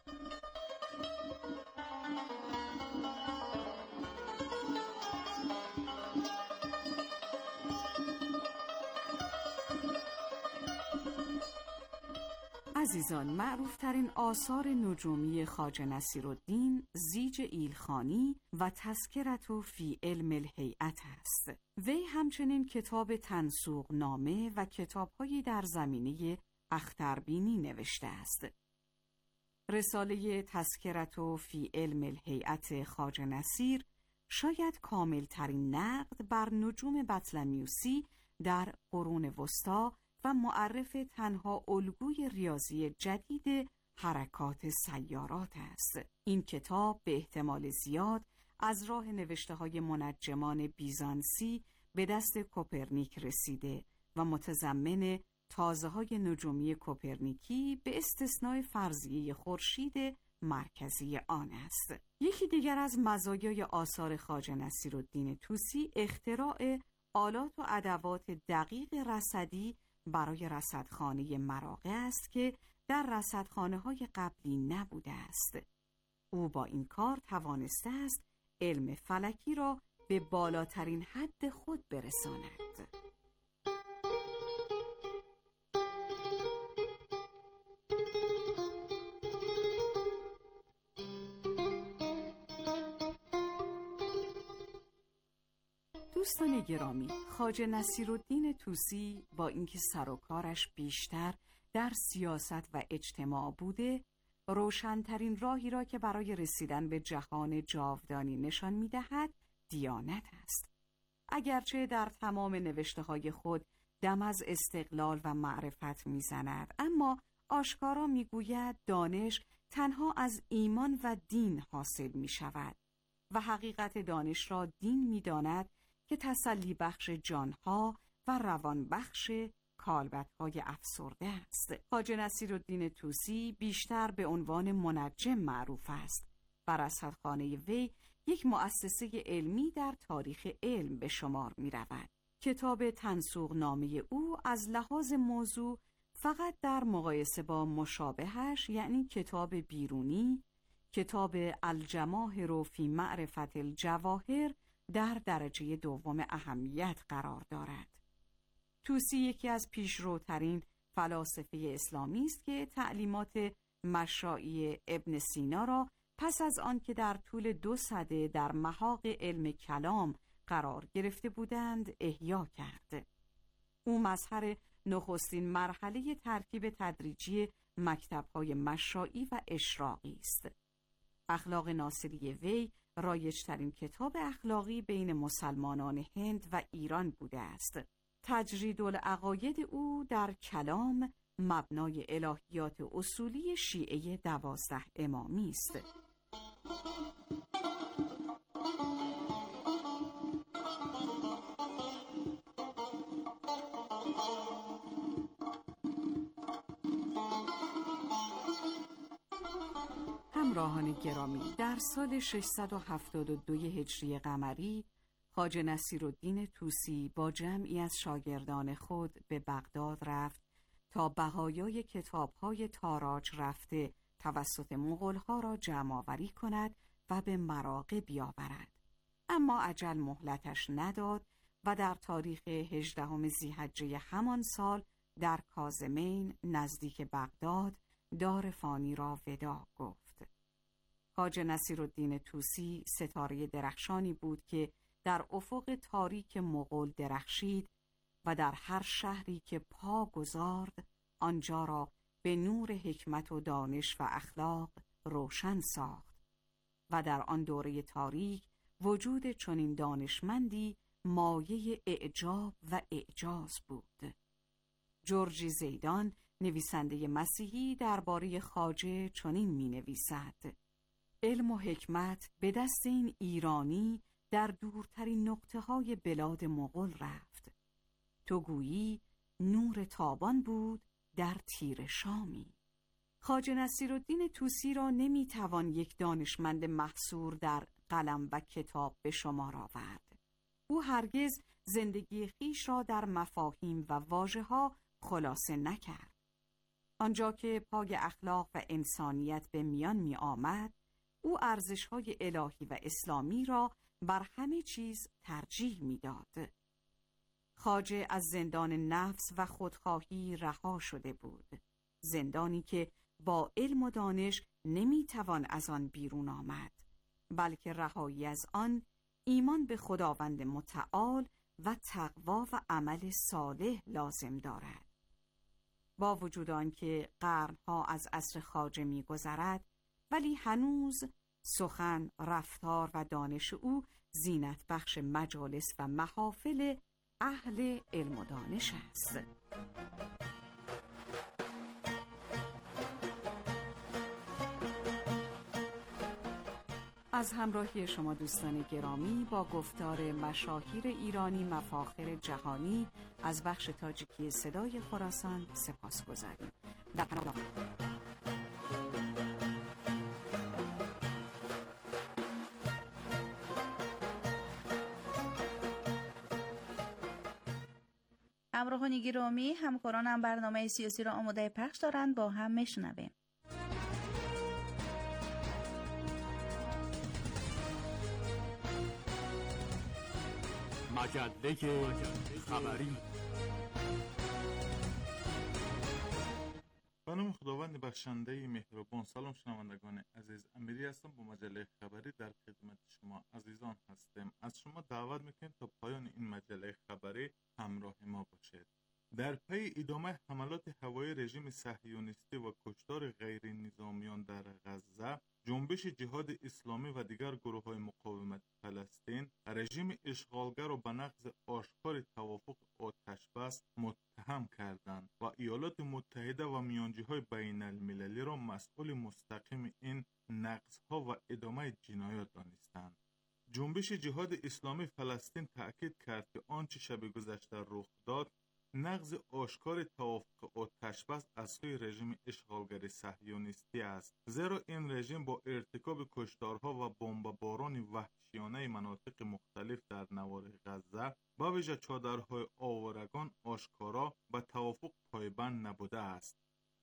عزیزان، معروفترین آثار نجومی خواجه نصیرالدین زیج ایلخانی و تذکرة فی علم الهیئت است. وی همچنین کتاب تنسوق نامه و کتاب‌هایی در زمینه اختربینی نوشته است. رساله تذکرة فی علم الهیئت خواجه نصیر شاید کاملترین نقد بر نجوم بطلمیوسی در قرون وسطی و معرف تنها الگوی ریاضی جدید حرکات سیارات است. این کتاب به احتمال زیاد از راه نوشته‌های منجمان بیزانسی به دست کوپرنیک رسیده و متضمن تازه‌های نجومی کوپرنیکی به استثنای فرضیه خورشید مرکزی آن است. یکی دیگر از مزایای آثار خواجه نصیرالدین طوسی اختراع آلات و ادوات دقیق رصدی برای رصدخانه مراغه است که در رصدخانه‌های قبلی نبوده است. او با این کار توانسته است علم فلکی را به بالاترین حد خود برساند. دوستان گرامی، خواجه نصیرالدین طوسی با اینکه سر و کارش بیشتر در سیاست و اجتماع بوده، روشن‌ترین راهی را که برای رسیدن به جهان جاودانی نشان می‌دهد دیانت است. اگرچه در تمام نوشته‌های خود دم از استقلال و معرفت می‌زند، اما آشکارا می‌گوید دانش تنها از ایمان و دین حاصل می‌شود و حقیقت دانش را دین می‌داند که تسلی بخش جانها و روان بخش کالبدهای افسرده است. خواجه نصیرالدین طوسی بیشتر به عنوان منجم معروف است و رصدخانه وی یک مؤسسه علمی در تاریخ علم به شمار می رود. کتاب تنسوق نامه او از لحاظ موضوع فقط در مقایسه با مشابهش، یعنی کتاب بیرونی، کتاب الجواهر فی معرفت الجواهر، در درجه دوم اهمیت قرار دارد. طوسی یکی از پیشروترین فلاسفه اسلامی است که تعلیمات مشائی ابن سینا را پس از آن که در طول 2 سده در محاق علم کلام قرار گرفته بودند احیا کرد. او مظهر نخستین مرحله ترکیب تدریجی مکتب‌های مشائی و اشراقی است. اخلاق ناصری وی رایج‌ترین کتاب اخلاقی بین مسلمانان هند و ایران بوده است. تجرید العقاید او در کلام مبنای الهیات اصولی شیعه 12 امامی است. همراهان گرامی، در سال 672 هجری قمری خواجه نصیرالدین طوسی با جمعی از شاگردان خود به بغداد رفت تا بقایای کتاب‌های تاراج رفته توسط مغول‌ها را جمع‌آوری کند و به مراغه بیاورد. اما اجل مهلتش نداد و در تاریخ 18 ذی‌حجه همان سال در کاظمین نزدیک بغداد دار فانی را وداع گفت. خواجه نصیرالدین طوسی ستاره درخشانی بود که در افق تاریک مغول درخشید و در هر شهری که پا گذارد آنجا را به نور حکمت و دانش و اخلاق روشن ساخت و در آن دوره تاریک وجود چنین دانشمندی مایه اعجاب و اعجاز بود. جورج زیدان نویسنده مسیحی درباره خواجه چنین می‌نویسد: علم و حکمت به دست این ایرانی در دورترین نقطه‌های بلاد مغول رفت. تو گویی نور تابان بود در تیر شامی. خواجه نصیرالدین طوسی را نمیتوان یک دانشمند محصور در قلم و کتاب به شمار آورد. او هرگز زندگی خویش را در مفاهیم و واژه‌ها خلاصه نکرد. آنجا که پای اخلاق و انسانیت به میان می آمد، او ارزش‌های الهی و اسلامی را بر همه چیز ترجیح می‌داد. خواجه از زندان نفس و خودخواهی رها شده بود، زندانی که با علم و دانش نمی‌توان از آن بیرون آمد، بلکه رهایی از آن ایمان به خداوند متعال و تقوا و عمل صالح لازم دارد. با وجود آنکه قرن‌ها از عصر خواجه می‌گذرد، ولی هنوز سخن، رفتار و دانش او زینت بخش مجالس و محافل اهل علم و دانش است. از همراهی شما دوستان گرامی با گفتار مشاهیر ایرانی مفاخر جهانی از بخش تاجیکی صدای خراسان سپاسگزاریم. در پناه همراهان گرامی، همکارانم برنامه سیاسی را آماده پخش دارند، با هم میشنویم. مجله خبری. به نام خداوند بخشنده مهربان. سلام شنوندگان عزیز، امیری هستم. با مجله خبری در خدمت شما عزیزان هستیم. از شما دعوت میکنیم تا پایان این مجله خبری همراه ما باشید. در پی ادامه حملات هوایی رژیم صهیونیستی و کشتار غیر نظامیان در غزه، جنبش جهاد اسلامی و دیگر گروه‌های مقاومت فلسطین رژیم اشغالگر را به نقض آشکار توافق آتش‌بس متهم کردند و ایالات متحده و میانجی‌های بین المللی را مسئول مستقیم این نقض‌ها و ادامه جنایات دانستند. جنبش جهاد اسلامی فلسطین تأکید کرد که آنچه شب گذشته رخ داد نقض آشکار توافق آتش‌بس از سوی رژیم اشغالگر صهیونیستی است، زیرا این رژیم با ارتکاب کشتارها و بمباران وحشیانه مناطق مختلف در نوار غزه با ویژه چادرهای آوارگان آشکارا به توافق پایبند نبوده است.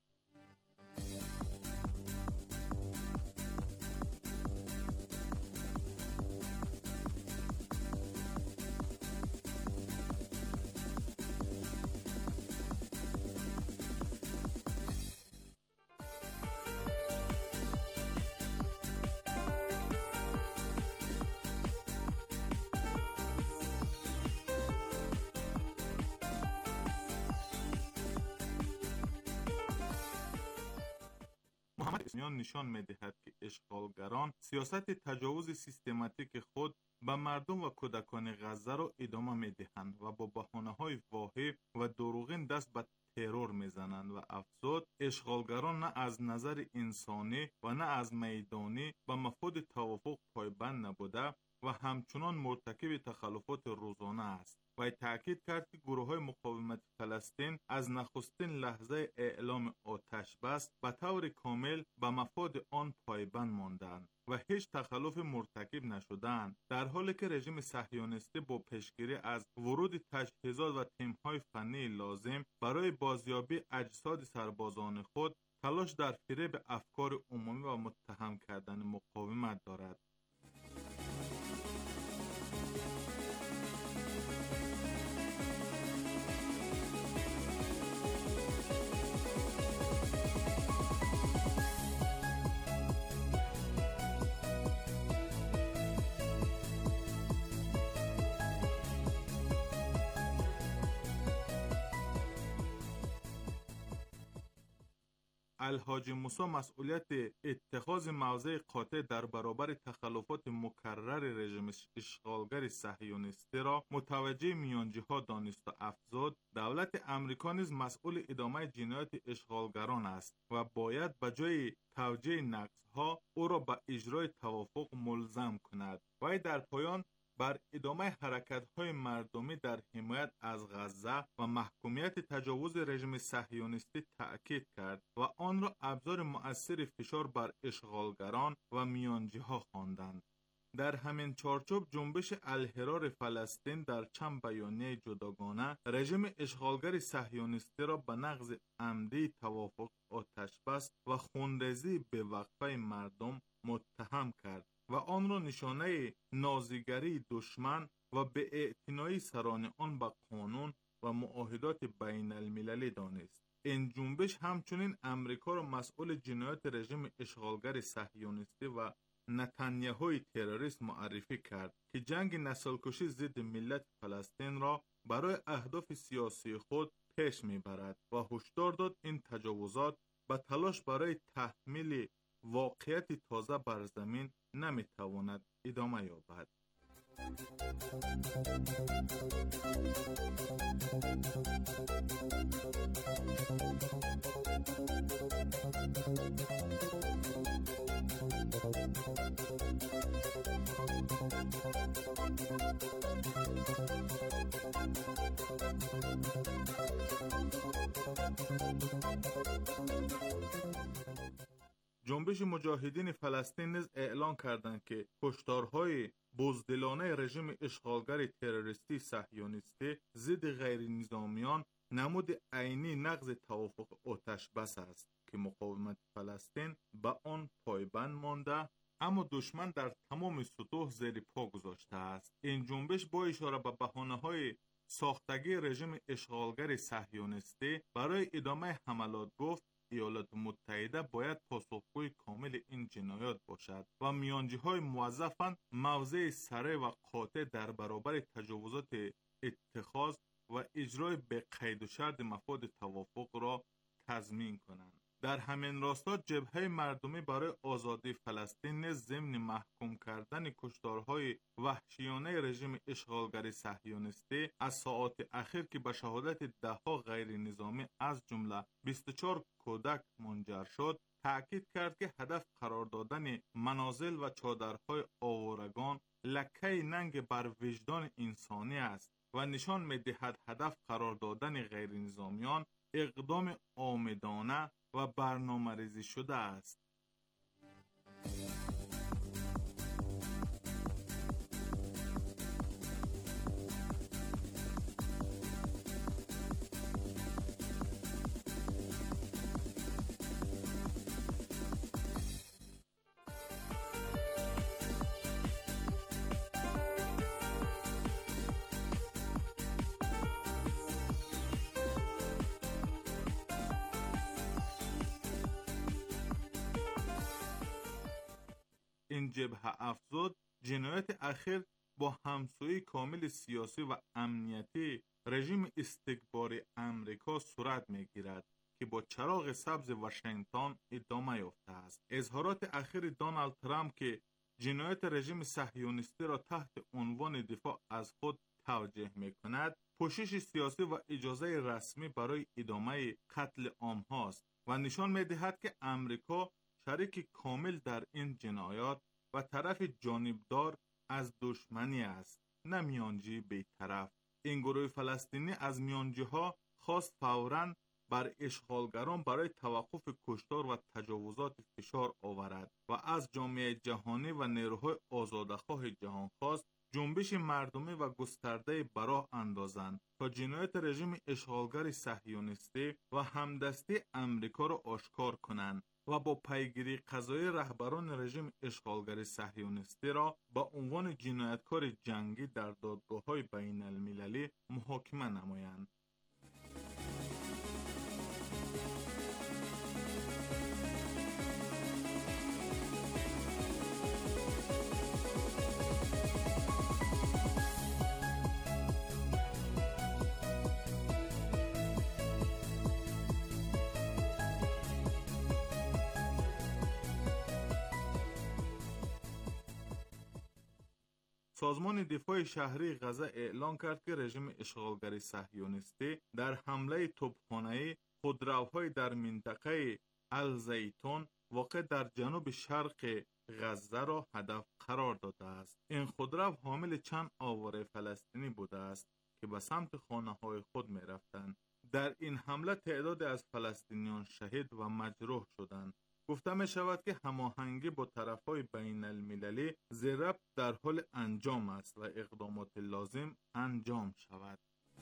محمد اسمیان نشان می‌دهد که اشغالگران سیاست تجاوز سیستماتیک خود به مردم و کودکان غزه را ادامه می‌دهند و با بهانه‌های واهی و دروغین دست به ترور می‌زنند و افزود اشغالگران نه از نظر انسانی و نه از میدانی به مفاد توافق پایبند نبوده و همچنان مرتکب تخلفات روزانه است. و تأکید کرد که گروه‌های مقاومت فلسطین از نخستین لحظه اعلام آتش بس به طور کامل به مفاد آن پایبند ماندند و هیچ تخلف مرتکب نشدند، در حالی که رژیم صهیونیستی با پیشگیری از ورود تجهیزات و تیم‌های فنی لازم برای بازیابی اجساد سربازان خود تلاش در فریب افکار عمومی و متهم کردن مقاومت دارد. الحاج موسی مسئولیت اتخاذ موضع قاطع در برابر تخلفات مکرر رژیم اشغالگر صهیونیستی را متوجه میانجی‌ها دانست و افزود دولت امریکا نیز مسئول ادامه جنایات اشغالگران است و باید به جای توجیه نقض‌ها او را به اجرای توافق ملزم کند. و در پایان بر ادامه حرکت‌های مردمی در حمایت از غزه و محکومیت تجاوز رژیم صهیونیستی تأکید کرد و آن را ابزار مؤثر فشار بر اشغالگران و میانجی‌ها خواندند. در همین چارچوب جنبش الحرار فلسطین در چند بیانیه جداگانه رژیم اشغالگر صهیونیستی را به نقض عمدی توافق آتش‌بس و خونریزی به وقفه مردم متهم کرد و آن را نشانه نازیگری دشمن و بی‌اعتنایی سران آن به قانون و معاهدات بین المللی دانست. این جنبش همچنین امریکا را مسئول جنایات رژیم اشغالگر صهیونیستی و نتانیاهوی تروریست معرفی کرد که جنگ نسل‌کشی ضد ملت فلسطین را برای اهداف سیاسی خود پیش میبرد و هشدار داد این تجاوزات به تلاش برای تحمیل واقعیت تازه بر زمین نمیتواند ادامه یابد. جنبش مجاهدین فلسطین نیز اعلان کردند که کشتارهای بزدلانه رژیم اشغالگر تروریستی صهیونیستی ضد غیر نظامیان نمود عینی نقض توافق آتش بس است که مقاومت فلسطین به آن پایبند مانده، اما دشمن در تمام سطوح زیر پا گذاشته است. این جنبش با اشاره به بهانه‌های ساختگی رژیم اشغالگر صهیونیستی برای ادامه حملات گفت ایالات متحده باید پاسخگوی کامل این جنایات باشد و میانجی‌های موظفند موضع سریع و قاطع در برابر تجاوزات اتخاذ و اجرای به قید و شرط مفاد توافق را تضمین کنند. در همین راستا جبهه مردمی برای آزادی فلسطین نیز ضمن محکوم کردن کشتارهای وحشیانه رژیم اشغالگر صهیونیستی از ساعات اخیر که به شهادت ده‌ها غیر نظامی از جمله 24 کودک منجر شد، تأکید کرد که هدف قرار دادن منازل و چادرهای آوارگان لکه ننگ بر وجدان انسانی است و نشان می‌دهد هدف قرار دادن غیر نظامیان اقدام آمدانه و برنامه‌ریزی شده است. این جبهه افزود جنایت اخیر با همسویی کامل سیاسی و امنیتی رژیم استکباری امریکا صورت می‌گیرد که با چراغ سبز واشنگتن ادامه یافته است. اظهارات اخیر دونالد ترامپ که جنایت رژیم صهیونیستی را تحت عنوان دفاع از خود توجیه می‌کند، پوشش سیاسی و اجازه رسمی برای ادامه قتل عام‌ها است و نشان می‌دهد که امریکا شریک کامل در این جنایات و طرف جانبدار از دشمنی است، نه میانجی بی‌طرف. این گروه فلسطینی از میانجی‌ها خواست فوراً بر اشغالگران برای توقف کشتار و تجاوزات فشار آورد و از جامعه جهانی و نیروهای آزادخواه جهان خواست جنبش مردمی و گسترده براه اندازند تا جنایت رژیم اشغالگر صهیونیستی و همدستی امریکا را آشکار کنند و با پیگیری قضایی رهبران رژیم اشغالگر صهیونیستی را با عنوان جنایتکار جنگی در دادگاه‌های بین المللی محاکمه نمایند. سازمان دفاع شهری غزه اعلان کرد که رژیم اشغالگر صهیونیستی در حمله توپخانه‌ای خودروهای در منطقه الزیتون واقع در جنوب شرق غزه را هدف قرار داده است. این خودرو حامل چند آواره فلسطینی بوده است که به سمت خانه‌های خود می‌رفتند. در این حمله تعدادی از فلسطینیان شهید و مجروح شدند. گفته می شود که هماهنگی با طرفهای بین المللی زیر در حال انجام است و اقدامات لازم انجام شود.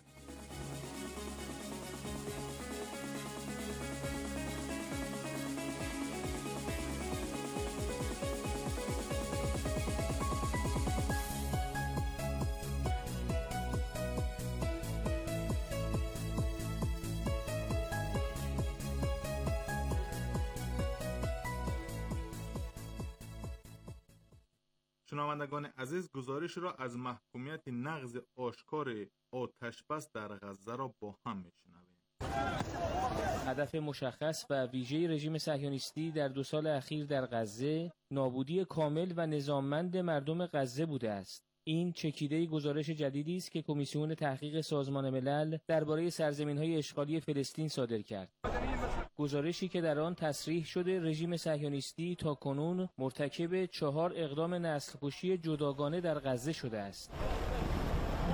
شنوندگان عزیز، گزارش را از محکومیت نقض آشکار آتش‌بس در غزه را با هم میشنویم. هدف مشخص و ویژه رژیم صهیونیستی در 2 سال اخیر در غزه نابودی کامل و نظاممند مردم غزه بوده است. این چکیده گزارش جدیدی است که کمیسیون تحقیق سازمان ملل درباره سرزمین‌های اشغالی فلسطین صادر کرد. گزارشی که در آن تصریح شده رژیم صهیونیستی تاکنون مرتکب 4 اقدام نسل‌کشی جداگانه در غزه شده است.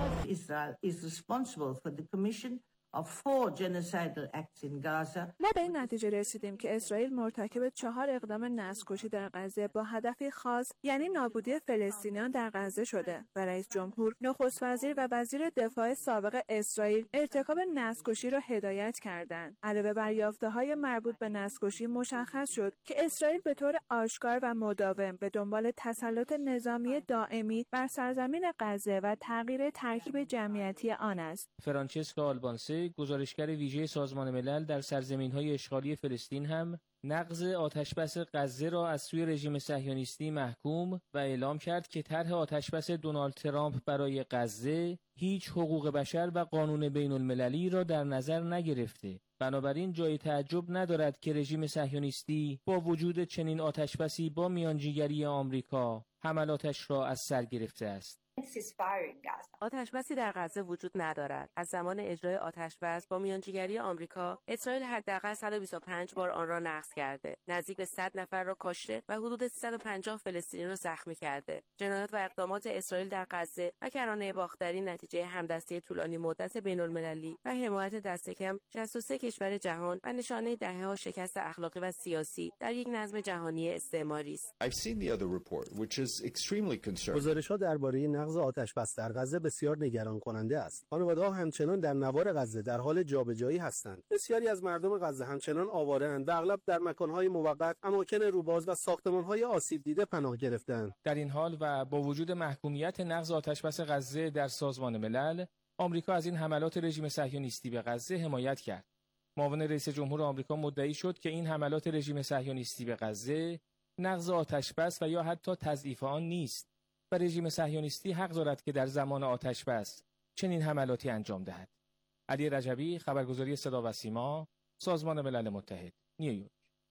Israel is responsible for the commission of 4 genocidal acts in Gaza. ما به این نتیجه رسیدیم که اسرائیل مرتکب 4 اقدام نسل‌کشی در غزه با هدفی خاص، یعنی نابودی فلسطینیان در غزه شده و رئیس جمهور، نخست وزیر و وزیر دفاع سابق اسرائیل ارتکاب نسل‌کشی را هدایت کردند. علاوه بر یافته‌های مربوط به نسل‌کشی، مشخص شد که اسرائیل به طور آشکار و مداوم به دنبال تسلط نظامی دائمی بر سرزمین غزه و تغییر ترکیب جمعیتی آن است. فرانچسکا آلبانسه، گزارشگر ویژه سازمان ملل در سرزمین‌های اشغالی فلسطین، هم نقض آتشبس غزه را از سوی رژیم صهیونیستی محکوم و اعلام کرد که طرح آتشبس دونالد ترامپ برای غزه هیچ حقوق بشر و قانون بین المللی را در نظر نگرفته. بنابراین جای تعجب ندارد که رژیم صهیونیستی با وجود چنین آتشبسی با میانجیگری آمریکا حملاتش را از سر گرفته است. آتشبسی در غزه وجود ندارد. از زمان اجرای آتشبس با میانجیگری آمریکا، اسرائیل حداقل 125 بار آن را نقض کرده. نزدیک به 100 نفر را کشته و حدود 350 فلسطینی را زخمی کرده. جنایات و اقدامات اسرائیل در غزه و کرانه باختری نتیجه همدستی طولانی مدت بین‌المللی و حمایت دست کم 63 کشور جهان و نشانه دهه‌ها شکست اخلاقی و سیاسی در یک نظم جهانی استعماری است. گزارش‌ها درباره نقض آتشبس در غزه بسیار نگران کننده است. خانواده‌ها همچنان در نوار غزه در حال جابجایی هستند. بسیاری از مردم غزه همچنان آواره‌اند و اغلب در مکان‌های موقت، اماکن روباز و ساختمان‌های آسیب دیده پناه گرفته‌اند. در این حال و با وجود محکومیت نقض آتشبس غزه در سازمان ملل، آمریکا از این حملات رژیم صهیونیستی به غزه حمایت کرد. معاون رئیس جمهور آمریکا مدعی شد که این حملات رژیم صهیونیستی به غزه نقض آتشبس و یا حتی تضعیف آن نیست و رژیم صهیونیستی حق دارد که در زمان آتشبس چنین حملاتی انجام دهد. علی رجبی، خبرگزاری صدا و سیما، سازمان ملل متحد، نیویورک.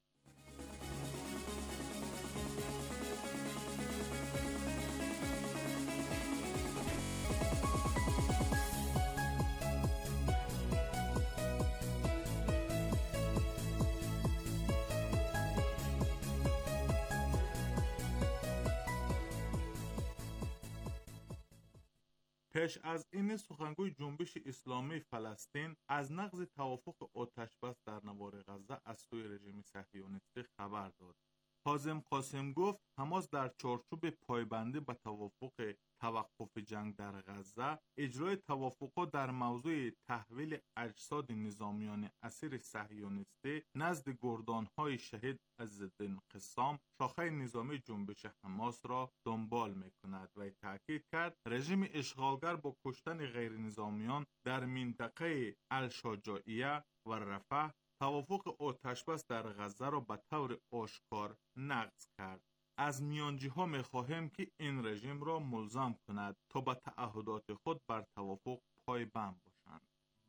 پیش از این سخنگوی جنبش اسلامی فلسطین از نقض توافق آتشبس در نوار غزه از سوی رژیم صهیونیستی خبر داد. کاظم قاسم گفت حماس در چارچوب پایبندی به توافق توقف جنگ در غزه، اجرای توافقات در موضوع تحویل اجساد نظامیان اسیر صهیونیستی نزد گردانهای شهید عزالدین قسام، شاخه نظامی جنبش حماس را دنبال می‌کند و تاکید کرد رژیم اشغالگر با کشتن غیر نظامیان در منطقه الشجاعیه و رفح توافق آتشبس در غزه را به طور آشکار نقض کرد. از میانجی‌ها می‌خواهیم که این رژیم را ملزم کند تا به تعهدات خود بر توافق پایبند باشند.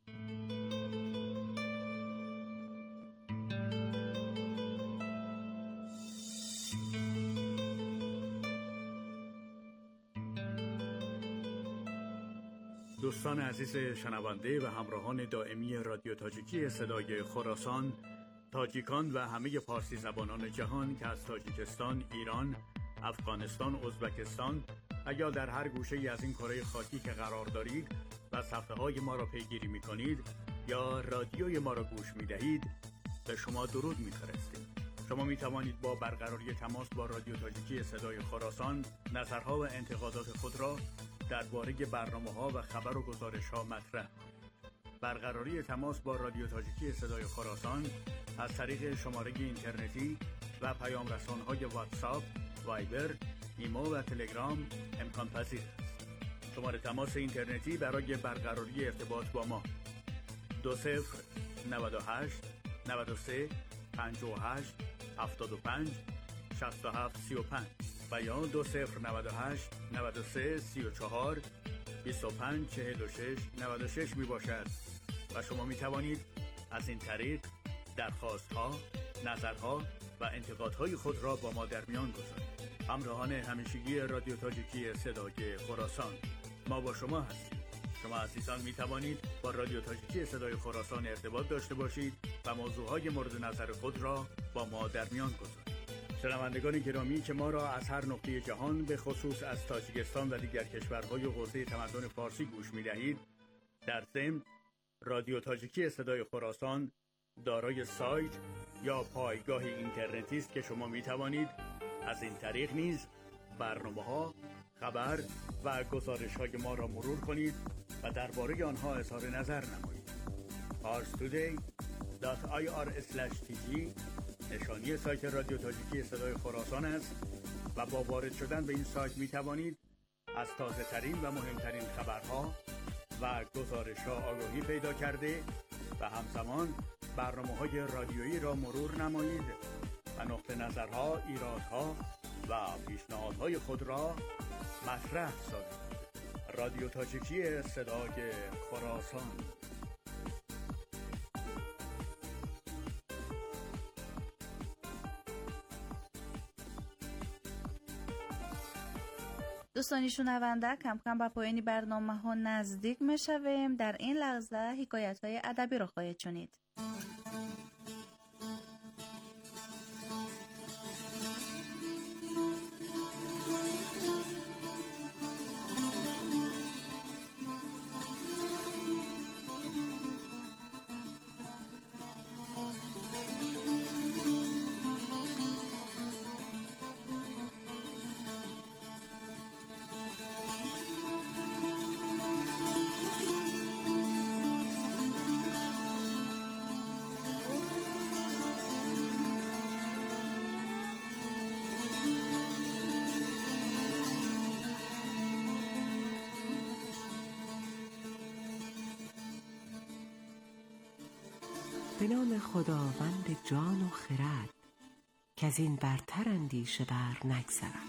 دوستان عزیز شنونده و همراهان دائمی رادیو تاجیکی صدای خراسان، تاجیکان و همه پارسی زبانان جهان که از تاجیکستان، ایران، افغانستان، ازبکستان و یا در هر گوشه از این کره خاکی که قرار دارید و صفحه‌های ما را پیگیری می‌کنید یا رادیوی ما را گوش می‌دهید، به شما درود می‌فرستیم. شما می‌توانید با برقراری تماس با رادیو تاجیکی صدای خراسان نظرها و انتقادات خود را درباره برنامه‌ها و خبر و گزارش‌ها مطرح کنید. برقراری تماس با رادیو تاجیکی صدای خراسان از طریق شماره اینترنتی و پیام رسان‌های واتساپ، وایبر، ایمو و تلگرام امکان پذیر است. شماره تماس اینترنتی برای برقراری ارتباط با ما 2098 93 58 75 67 35 و یا 2098 93 34 25 46 96 می باشد و شما می توانید از این طریق درخواست‌ها، نظرها و انتقادهای خود را با ما در میان گذارید. همراهان همیشگی رادیو تاجیکی صدای خراسان، ما با شما هستیم. شما عزیزان می توانید با رادیو تاجیکی صدای خراسان ارتباط داشته باشید و موضوعهای مورد نظر خود را با ما در میان گذارید. شنوندگان گرامی که ما را از هر نقطه جهان به خصوص از تاجیکستان و دیگر کشورهای حوزه تمدن فارسی گوش می‌دهید، در ضمن رادیو تاجیکی صدای خراسان دارای سایت یا پایگاه اینترنتی است که شما می‌توانید از این طریق نیز برنامه‌ها، خبر و گزارش‌های ما را مرور کنید و درباره آنها اظهار نظر نمایید. parstoday.ir/tg نشانی سایت رادیو تاجیکی صدای خراسان است و با وارد شدن به این سایت می توانید از تازه ترین و مهمترین خبرها و گزارش‌ها آگاهی پیدا کرده و همزمان برنامه‌های رادیویی را مرور نمایید و نقطه نظرها، ایرادها و پیشنهادهای خود را مطرح سازید. رادیو تاجیکی صدای خراسان. دوستانی شنونده، کم کم به پایان برنامه ها نزدیک می شویم. در این لحظه حکایت های ادبی را خواهید شنید. به نام خداوند جان و خرد که از این برتر اندیشه بر نگذرد.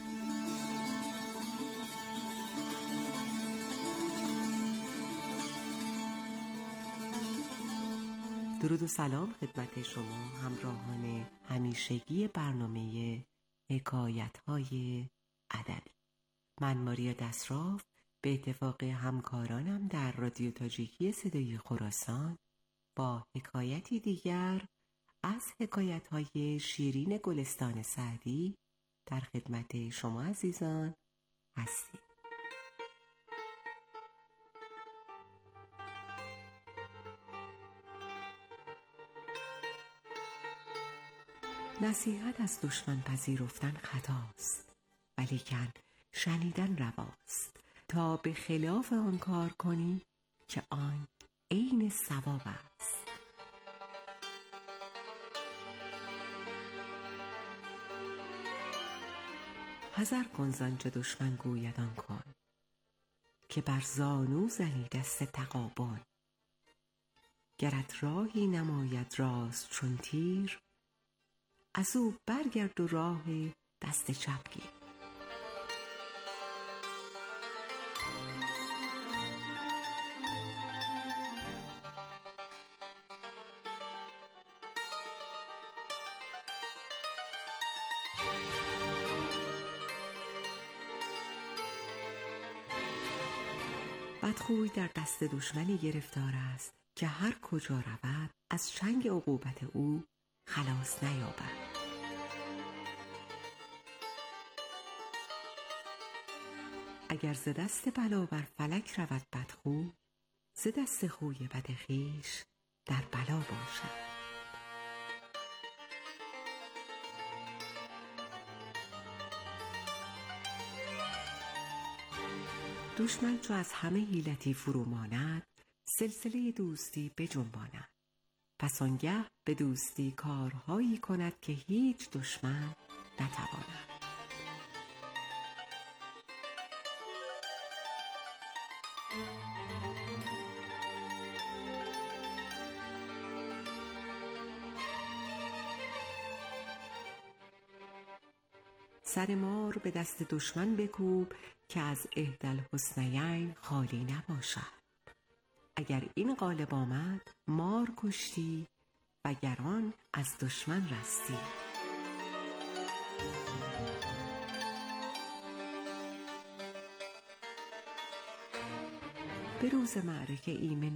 درود و سلام خدمت شما همراهان همیشگی برنامه حکایت‌های ادبی. من ماریا دستراف به اتفاق همکارانم در رادیو تاجیکی صدای خراسان با حکایتی دیگر از حکایت‌های شیرین گلستان سعدی در خدمت شما عزیزان هستیم. نصیحت از دشمن پذیرفتن خطاست، ولیکن شنیدن رواست تا به خلاف آن کار کنی که آن عین ثواب است. حذر کن زآنچه دشمن گوید آن کن، که بر زانو زنی دست تغابن. گرت راهی نماید راست چون تیر، از او برگرد و راه دست چپ گیر. بدخوی در دست دشمنی گرفتار است که هر کجا رود از چنگ عقوبت او خلاص نیابد. اگر ز دست بلا بر فلک رود بدخو، ز دست خوی بد خویش در بلا باشد. دشمن چو از همه حیلتی فرو ماند، سلسله دوستی بجنباند. پس آنگه به دوستی کارهایی کند که هیچ دشمن نتواند. سر مار به دست دشمن بکوب که از احدی الحسنیین خالی نباشد. اگر این غالب آمد مار کشتی، وگران از دشمن رستی. به روز معرکه ایمن